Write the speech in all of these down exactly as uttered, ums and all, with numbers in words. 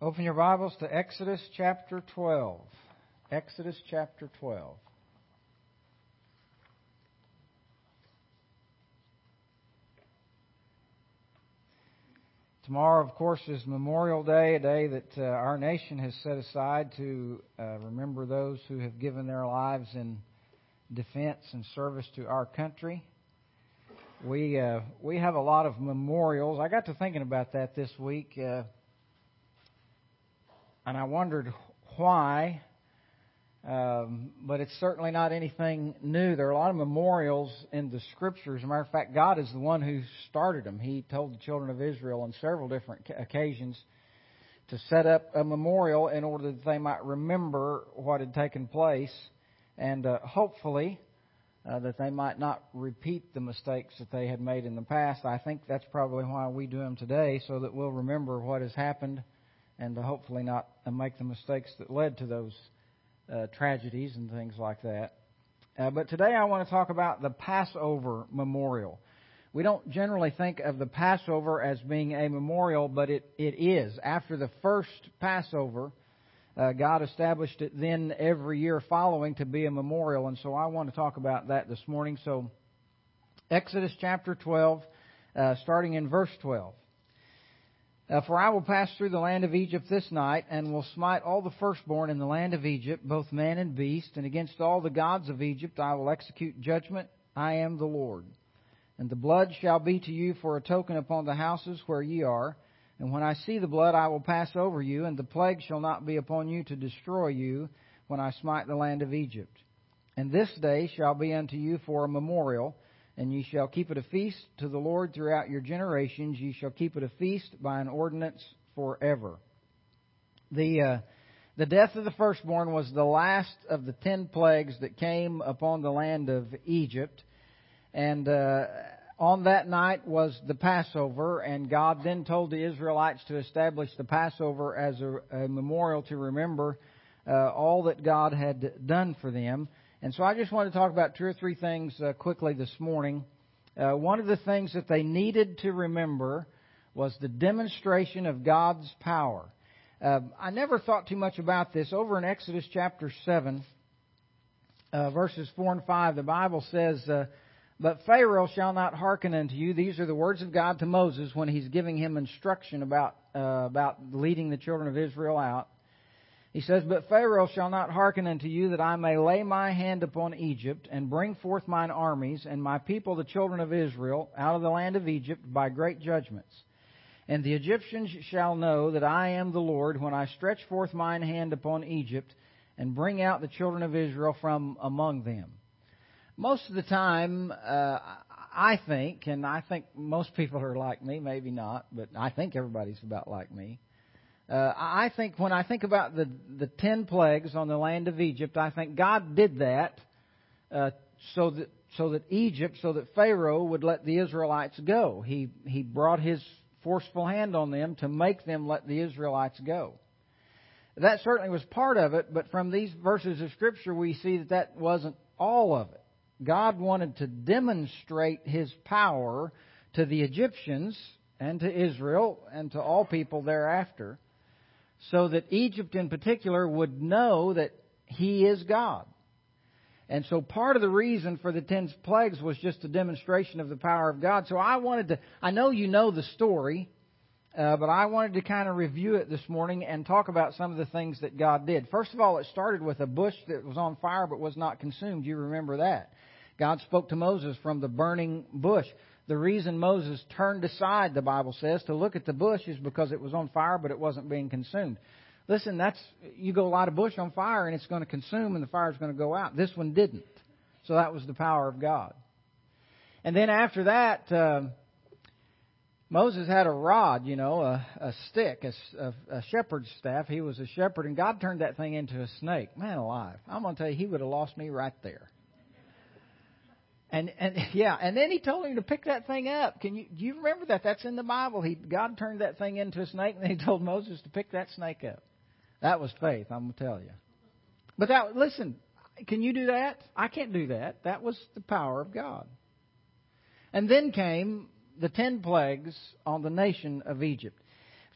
Open your Bibles to Exodus chapter twelve. Exodus chapter twelve. Tomorrow, of course, is Memorial Day, a day that uh, our nation has set aside to uh, remember those who have given their lives in defense and service to our country. We uh, we have a lot of memorials. I got to thinking about that this week. Uh, And I wondered why, um, but it's certainly not anything new. There are a lot of memorials in the Scriptures. As a matter of fact, God is the one who started them. He told the children of Israel on several different occasions to set up a memorial in order that they might remember what had taken place and uh, hopefully uh, that they might not repeat the mistakes that they had made in the past. I think that's probably why we do them today, so that we'll remember what has happened and to hopefully not make the mistakes that led to those uh, tragedies and things like that. Uh, but today I want to talk about the Passover memorial. We don't generally think of the Passover as being a memorial, but it, it is. After the first Passover, uh, God established it then every year following to be a memorial. And so I want to talk about that this morning. So Exodus chapter twelve, uh, starting in verse twelve. Uh, For I will pass through the land of Egypt this night, and will smite all the firstborn in the land of Egypt, both man and beast, and against all the gods of Egypt I will execute judgment. I am the Lord. And the blood shall be to you for a token upon the houses where ye are. And when I see the blood, I will pass over you, and the plague shall not be upon you to destroy you when I smite the land of Egypt. And this day shall be unto you for a memorial, and ye shall keep it a feast to the Lord throughout your generations. Ye shall keep it a feast by an ordinance forever. The uh, the death of the firstborn was the last of the ten plagues that came upon the land of Egypt. And uh, on that night was the Passover, and God then told the Israelites to establish the Passover as a, a memorial to remember uh, all that God had done for them. And so I just want to talk about two or three things uh, quickly this morning. Uh, one of the things that they needed to remember was the demonstration of God's power. Uh, I never thought too much about this. Over in Exodus chapter seven, uh, verses four and five, the Bible says, uh, But Pharaoh shall not hearken unto you. These are the words of God to Moses when he's giving him instruction about, uh, about leading the children of Israel out. He says, But Pharaoh shall not hearken unto you, that I may lay my hand upon Egypt, and bring forth mine armies, and my people the children of Israel, out of the land of Egypt by great judgments. And the Egyptians shall know that I am the Lord, when I stretch forth mine hand upon Egypt, and bring out the children of Israel from among them. Most of the time, uh, I think, and I think most people are like me, maybe not, but I think everybody's about like me. Uh, I think when I think about the, the ten plagues on the land of Egypt, I think God did that uh, so that so that Egypt, so that Pharaoh would let the Israelites go. He he brought his forceful hand on them to make them let the Israelites go. That certainly was part of it, but from these verses of Scripture we see that that wasn't all of it. God wanted to demonstrate His power to the Egyptians and to Israel and to all people thereafter, so that Egypt in particular would know that He is God. And so part of the reason for the ten plagues was just a demonstration of the power of God. So I wanted to, I know you know the story, uh, but I wanted to kind of review it this morning and talk about some of the things that God did. First of all, it started with a bush that was on fire but was not consumed. You remember that. God spoke to Moses from the burning bush. The reason Moses turned aside, the Bible says, to look at the bush is because it was on fire, but it wasn't being consumed. Listen, that's you go light a bush on fire and it's going to consume and the fire is going to go out. This one didn't. So that was the power of God. And then after that, uh, Moses had a rod, you know, a, a stick, a, a, a shepherd's staff. He was a shepherd, and God turned that thing into a snake. Man alive. I'm going to tell you, He would have lost me right there. And and yeah, and then He told him to pick that thing up. Can you do you remember that? That's in the Bible. He God turned that thing into a snake, and then He told Moses to pick that snake up. That was faith, I'm gonna tell you. But that listen, can you do that? I can't do that. That was the power of God. And then came the ten plagues on the nation of Egypt.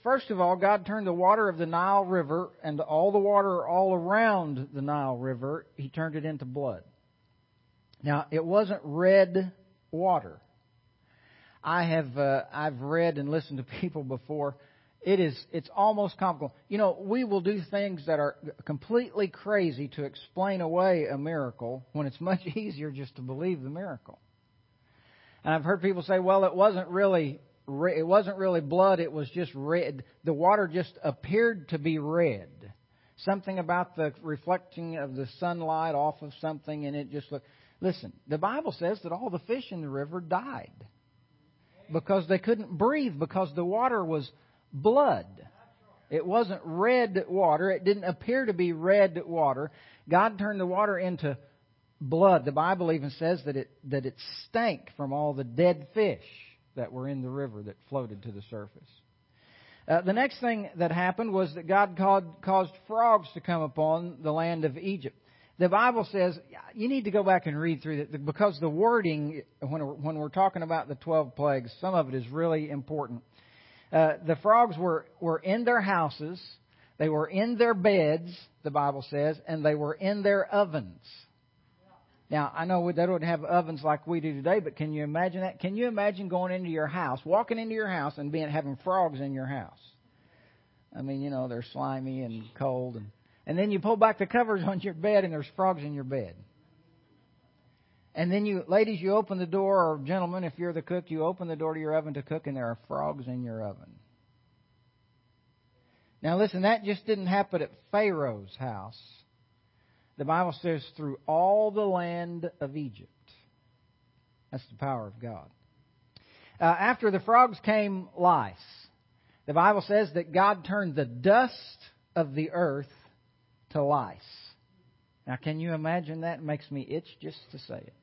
first of all, God turned the water of the Nile River and all the water all around the Nile River, He turned it into blood. Now, it wasn't red water. I have uh, I've read and listened to people before. It is it's almost comical. You know, we will do things that are completely crazy to explain away a miracle when it's much easier just to believe the miracle. And I've heard people say, "Well, it wasn't really it wasn't really blood. It was just red. The water just appeared to be red. Something about the reflecting of the sunlight off of something, and it just looked." Listen, the Bible says that all the fish in the river died because they couldn't breathe because the water was blood. It wasn't red water. It didn't appear to be red water. God turned the water into blood. The Bible even says that it that it stank from all the dead fish that were in the river that floated to the surface. Uh, the next thing that happened was that God caused, caused frogs to come upon the land of Egypt. The Bible says, you need to go back and read through it because the wording, when we're, when we're talking about the twelve plagues, some of it is really important. Uh, the frogs were, were in their houses, they were in their beds, the Bible says, and they were in their ovens. Now, I know they don't have ovens like we do today, but can you imagine that? Can you imagine going into your house, walking into your house and being having frogs in your house? I mean, you know, they're slimy and cold and And then you pull back the covers on your bed and there's frogs in your bed. And then you, ladies, you open the door, or gentlemen, if you're the cook, you open the door to your oven to cook and there are frogs in your oven. Now listen, that just didn't happen at Pharaoh's house. The Bible says through all the land of Egypt. That's the power of God. Uh, after the frogs came lice. The Bible says that God turned the dust of the earth to lice. Now, can you imagine that? It makes me itch just to say it.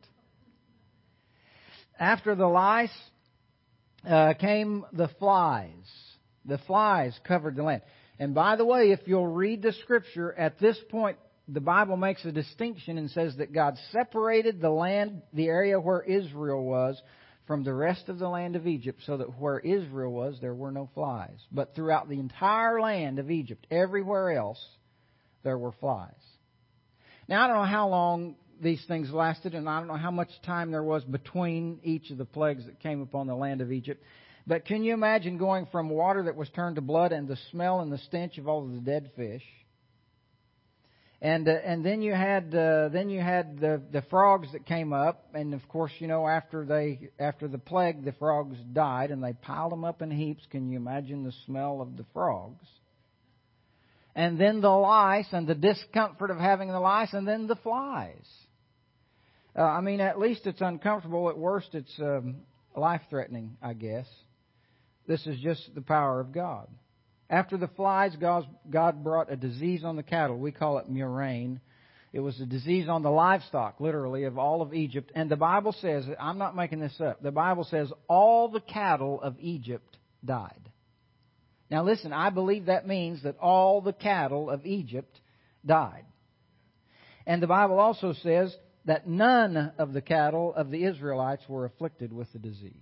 After the lice uh, came the flies. The flies covered the land. And by the way, if you'll read the Scripture, at this point, the Bible makes a distinction and says that God separated the land, the area where Israel was, from the rest of the land of Egypt, so that where Israel was, there were no flies. But throughout the entire land of Egypt, everywhere else, there were flies. Now, I don't know how long these things lasted, and I don't know how much time there was between each of the plagues that came upon the land of Egypt. But can you imagine going from water that was turned to blood and the smell and the stench of all of the dead fish? And uh, and then you had uh, then you had the, the frogs that came up, and of course, you know, after they after the plague, the frogs died, and they piled them up in heaps. Can you imagine the smell of the frogs? And then the lice and the discomfort of having the lice, and then the flies. Uh, I mean, at least it's uncomfortable. At worst, it's um, life-threatening, I guess. This is just the power of God. After the flies, God brought a disease on the cattle. We call it murrain. It was a disease on the livestock, literally, of all of Egypt. And the Bible says, I'm not making this up, the Bible says all the cattle of Egypt died. Now listen, I believe that means that all the cattle of Egypt died. And the Bible also says that none of the cattle of the Israelites were afflicted with the disease.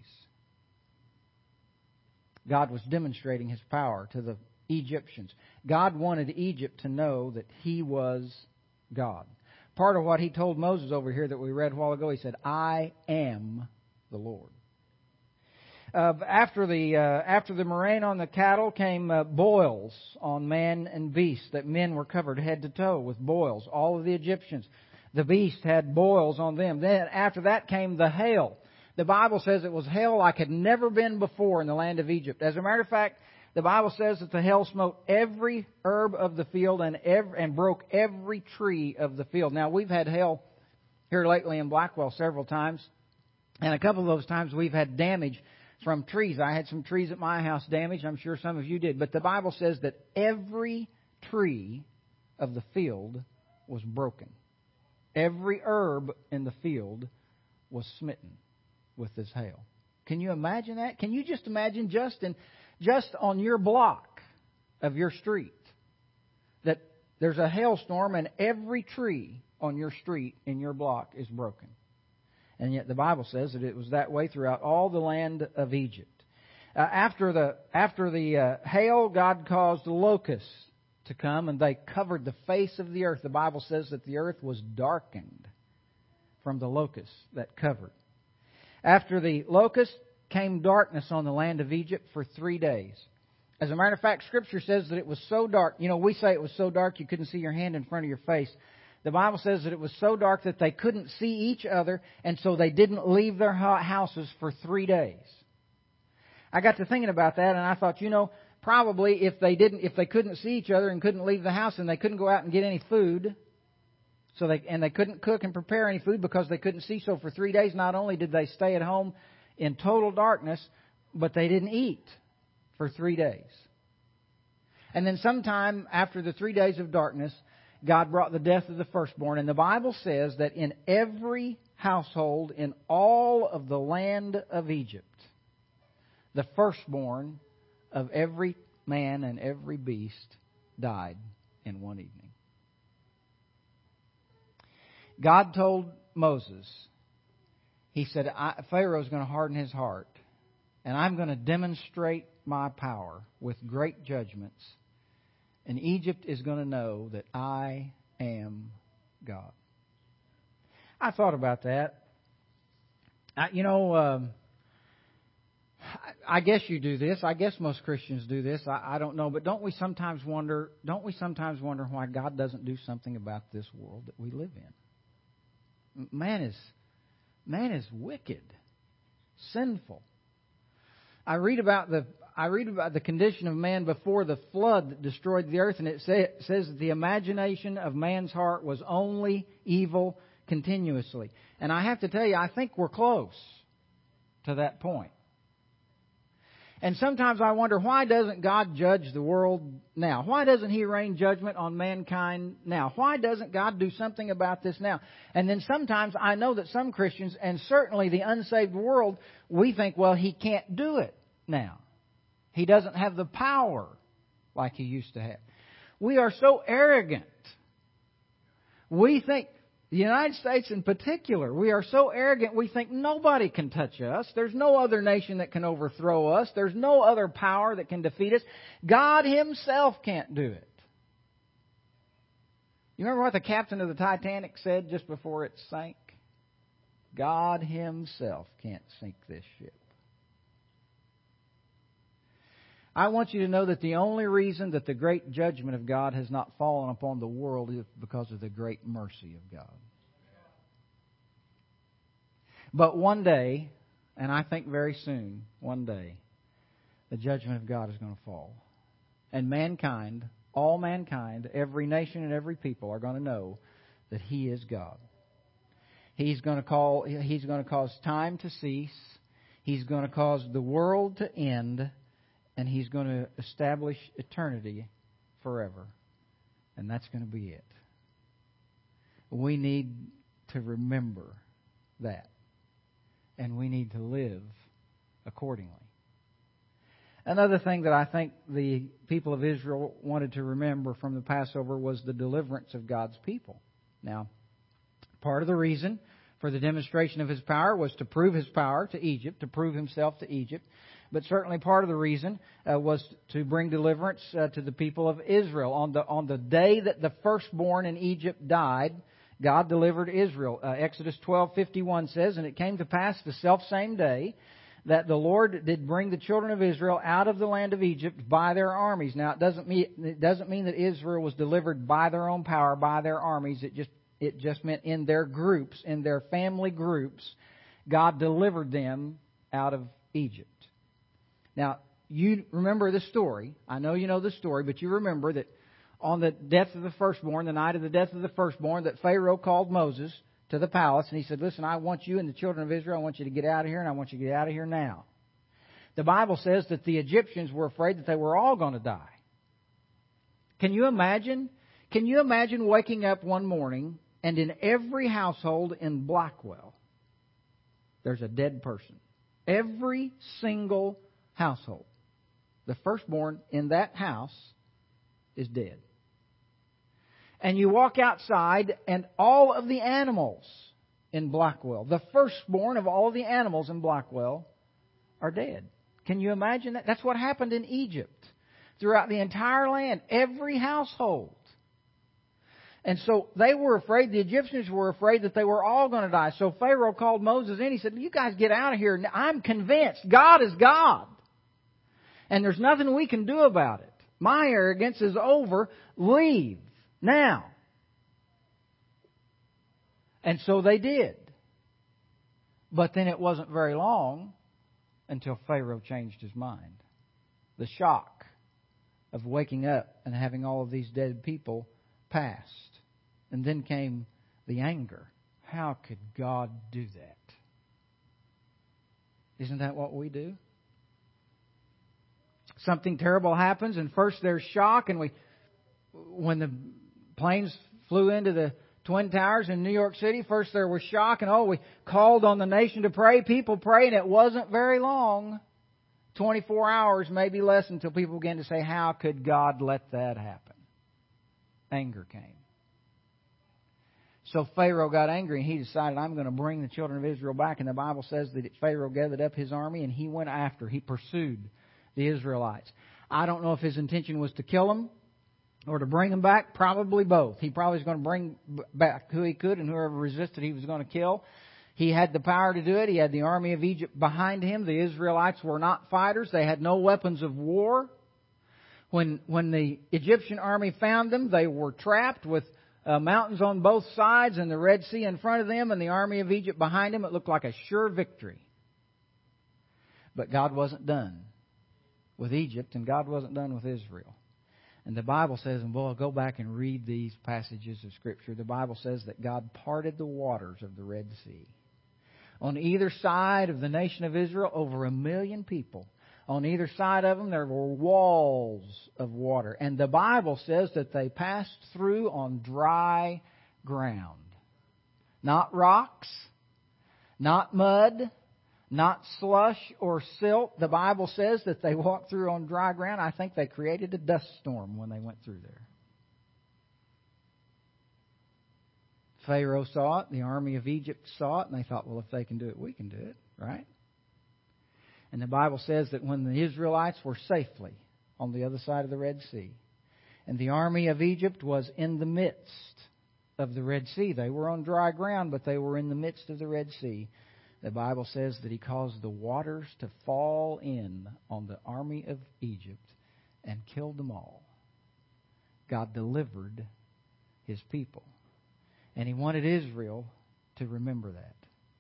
God was demonstrating His power to the Egyptians. God wanted Egypt to know that He was God. Part of what He told Moses over here that we read a while ago, He said, I am the Lord. Uh, after the uh, after the murrain on the cattle came uh, boils on man and beast, that men were covered head to toe with boils. All of the Egyptians, the beast had boils on them. Then after that came the hail. The Bible says it was hail like had never been before in the land of Egypt. As a matter of fact, the Bible says that the hail smote every herb of the field and every, and broke every tree of the field. Now, we've had hail here lately in Blackwell several times, and a couple of those times we've had damage from trees. I had some trees at my house damaged. I'm sure some of you did. But the Bible says that every tree of the field was broken. Every herb in the field was smitten with this hail. Can you imagine that? Can you just imagine just in, just on your block of your street that there's a hailstorm and every tree on your street in your block is broken? And yet the Bible says that it was that way throughout all the land of Egypt. Uh, after the after the uh, hail, God caused locusts to come, and they covered the face of the earth. The Bible says that the earth was darkened from the locusts that covered. After the locusts came darkness on the land of Egypt for three days. As a matter of fact, Scripture says that it was so dark. You know, we say it was so dark you couldn't see your hand in front of your face. The Bible says that it was so dark that they couldn't see each other, and so they didn't leave their houses for three days. I got to thinking about that, and I thought, you know, probably if they didn't, if they couldn't see each other and couldn't leave the house, and they couldn't go out and get any food, so they and they couldn't cook and prepare any food because they couldn't see. So for three days, not only did they stay at home in total darkness, but they didn't eat for three days. And then sometime after the three days of darkness, God brought the death of the firstborn. And the Bible says that in every household in all of the land of Egypt, the firstborn of every man and every beast died in one evening. God told Moses, He said, Pharaoh's going to harden his heart, and I'm going to demonstrate my power with great judgments, and Egypt is going to know that I am God. I thought about that. I, you know, um, I, I guess you do this. I guess most Christians do this. I, I don't know, but don't we sometimes wonder? Don't we sometimes wonder why God doesn't do something about this world that we live in? Man is, man is wicked, sinful. I read about the I read about the condition of man before the flood that destroyed the earth, and it, say, it says that the imagination of man's heart was only evil continuously. And I have to tell you, I think we're close to that point. And sometimes I wonder, why doesn't God judge the world now? Why doesn't He rain judgment on mankind now? Why doesn't God do something about this now? And then sometimes I know that some Christians, and certainly the unsaved world, we think, well, He can't do it now. He doesn't have the power like He used to have. We are so arrogant. We think, the United States in particular, we are so arrogant we think nobody can touch us. There's no other nation that can overthrow us. There's no other power that can defeat us. God Himself can't do it. You remember what the captain of the Titanic said just before it sank? God Himself can't sink this ship. I want you to know that the only reason that the great judgment of God has not fallen upon the world is because of the great mercy of God. But one day, and I think very soon, one day, the judgment of God is going to fall. And mankind, all mankind, every nation and every people are going to know that He is God. He's going to call, He's going to cause time to cease. He's going to cause the world to end. And He's going to establish eternity forever. And that's going to be it. We need to remember that. And we need to live accordingly. Another thing that I think the people of Israel wanted to remember from the Passover was the deliverance of God's people. Now, part of the reason for the demonstration of His power was to prove His power to Egypt, to prove Himself to Egypt. But certainly part of the reason uh, was to bring deliverance uh, to the people of Israel. On the on the day that the firstborn in Egypt died, God delivered Israel. Uh, Exodus twelve fifty-one says, "And it came to pass the selfsame day that the Lord did bring the children of Israel out of the land of Egypt by their armies." Now, it doesn't mean it doesn't mean that Israel was delivered by their own power, by their armies. It just it just meant in their groups, in their family groups, God delivered them out of Egypt. Now, you remember the story. I know you know the story, but you remember that on the death of the firstborn, the night of the death of the firstborn, that Pharaoh called Moses to the palace, and he said, "Listen, I want you and the children of Israel, I want you to get out of here, and I want you to get out of here now." The Bible says that the Egyptians were afraid that they were all going to die. Can you imagine? Can you imagine waking up one morning, and in every household in Blackwell, there's a dead person? Every single household. The firstborn in that house is dead. And you walk outside and all of the animals in Blackwell, the firstborn of all of the animals in Blackwell, are dead. Can you imagine that? That's what happened in Egypt. Throughout the entire land, every household. And so they were afraid, the Egyptians were afraid that they were all going to die. So Pharaoh called Moses in. He said, you guys get out of here. I'm convinced God is God. And there's nothing we can do about it. My arrogance is over. Leave now. And so they did. But then it wasn't very long until Pharaoh changed his mind. The shock of waking up and having all of these dead people passed. And then came the anger. How could God do that? Isn't that what we do? Something terrible happens, and first there's shock, and we, when the planes flew into the Twin Towers in New York City, first there was shock, and oh, we called on the nation to pray. People prayed, and it wasn't very long. twenty-four hours, maybe less, until people began to say, how could God let that happen? Anger came. So Pharaoh got angry, and he decided, I'm going to bring the children of Israel back. And the Bible says that Pharaoh gathered up his army, and he went after, he pursued the Israelites. I don't know if his intention was to kill them or to bring them back. Probably both. He probably was going to bring back who he could, and whoever resisted he was going to kill. He had the power to do it. He had the army of Egypt behind him. The Israelites were not fighters. They had no weapons of war. When, when the Egyptian army found them, they were trapped with uh, mountains on both sides and the Red Sea in front of them and the army of Egypt behind them. It looked like a sure victory. But God wasn't done with Egypt, and God wasn't done with Israel. And the Bible says, and boy, go back and read these passages of Scripture. The Bible says that God parted the waters of the Red Sea. On either side of the nation of Israel, over a million people. On either side of them, there were walls of water. And the Bible says that they passed through on dry ground. Not rocks, not mud, not slush or silt. The Bible says that they walked through on dry ground. I think they created a dust storm when they went through there. Pharaoh saw it. The army of Egypt saw it. And they thought, well, if they can do it, we can do it. Right? And the Bible says that when the Israelites were safely on the other side of the Red Sea, and the army of Egypt was in the midst of the Red Sea. They were on dry ground, but they were in the midst of the Red Sea. The Bible says that He caused the waters to fall in on the army of Egypt and killed them all. God delivered His people. And He wanted Israel to remember that.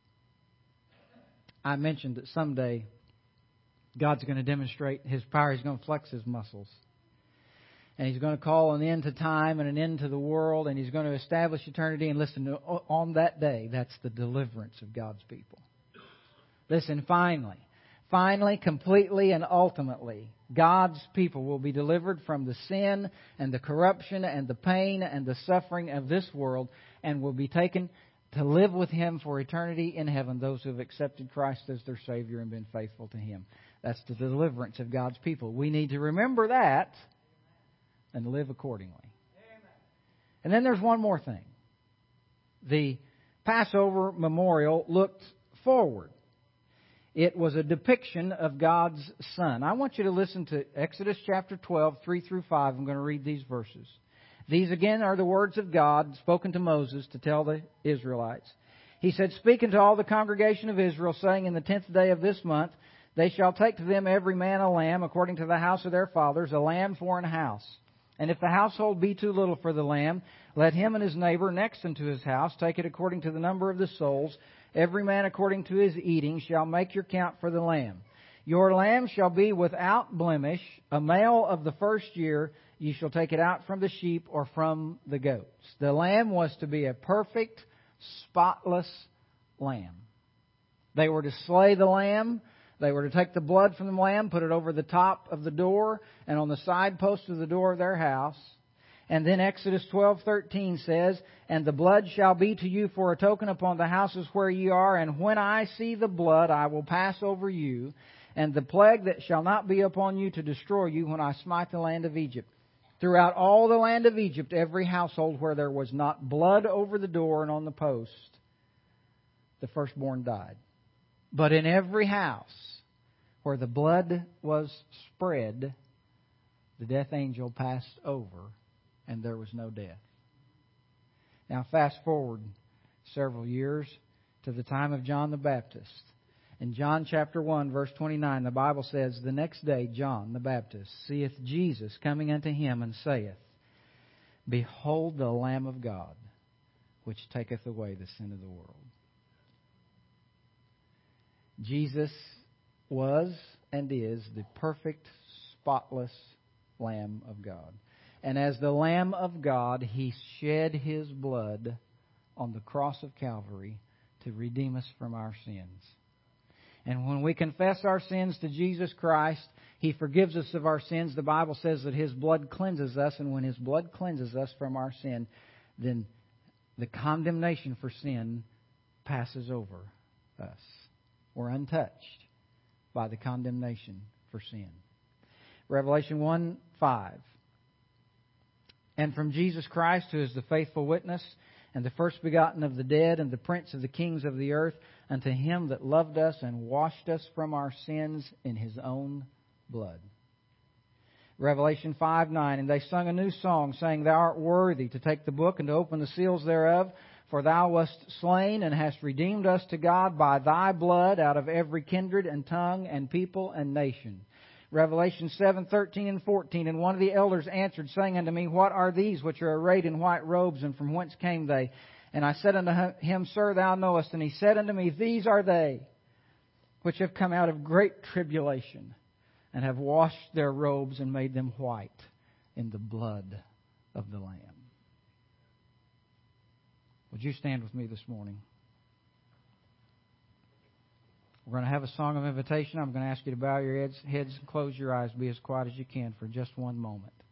I mentioned that someday God's going to demonstrate His power. He's going to flex His muscles. And He's going to call an end to time and an end to the world. And He's going to establish eternity. And listen, on that day, that's the deliverance of God's people. Listen, finally, finally, completely and ultimately, God's people will be delivered from the sin and the corruption and the pain and the suffering of this world and will be taken to live with Him for eternity in heaven, those who have accepted Christ as their Savior and been faithful to Him. That's the deliverance of God's people. We need to remember that and live accordingly. And then there's one more thing. The Passover memorial looked forward. It was a depiction of God's Son. I want you to listen to Exodus chapter twelve, three through five. I'm going to read these verses. These again are the words of God spoken to Moses to tell the Israelites. He said, "Speak unto all the congregation of Israel, saying, in the tenth day of this month, they shall take to them every man a lamb, according to the house of their fathers, a lamb for an house. And if the household be too little for the lamb, let him and his neighbor next unto his house take it according to the number of the souls. Every man according to his eating shall make your count for the lamb. Your lamb shall be without blemish, a male of the first year. Ye shall take it out from the sheep or from the goats." The lamb was to be a perfect, spotless lamb. They were to slay the lamb. They were to take the blood from the lamb, put it over the top of the door and on the side post of the door of their house. And then Exodus twelve thirteen says, "And the blood shall be to you for a token upon the houses where ye are, and when I see the blood, I will pass over you, and the plague that shall not be upon you to destroy you when I smite the land of Egypt. Throughout all the land of Egypt, every household where there was not blood over the door and on the post, the firstborn died. But in every house where the blood was spread, the death angel passed over, and there was no death. Now fast forward several years to the time of John the Baptist. In John chapter one, verse twenty-nine, the Bible says, "The next day John the Baptist seeth Jesus coming unto him, and saith, Behold the Lamb of God, which taketh away the sin of the world." Jesus was and is the perfect, spotless Lamb of God. And as the Lamb of God, He shed His blood on the cross of Calvary to redeem us from our sins. And when we confess our sins to Jesus Christ, He forgives us of our sins. The Bible says that His blood cleanses us, and when His blood cleanses us from our sin, then the condemnation for sin passes over us. We're untouched by the condemnation for sin. Revelation one five. "And from Jesus Christ, who is the faithful witness, and the first begotten of the dead, and the prince of the kings of the earth, unto Him that loved us and washed us from our sins in His own blood." Revelation five nine. "And they sung a new song, saying, Thou art worthy to take the book and to open the seals thereof, for Thou wast slain and hast redeemed us to God by Thy blood out of every kindred and tongue and people and nation." Revelation seven thirteen and fourteen. "And one of the elders answered, saying unto me, What are these which are arrayed in white robes, and from whence came they? And I said unto him, Sir, Thou knowest. And he said unto me, These are they which have come out of great tribulation, and have washed their robes and made them white in the blood of the Lamb." Would you stand with me this morning? We're going to have a song of invitation. I'm going to ask you to bow your heads, heads and close your eyes. Be as quiet as you can for just one moment.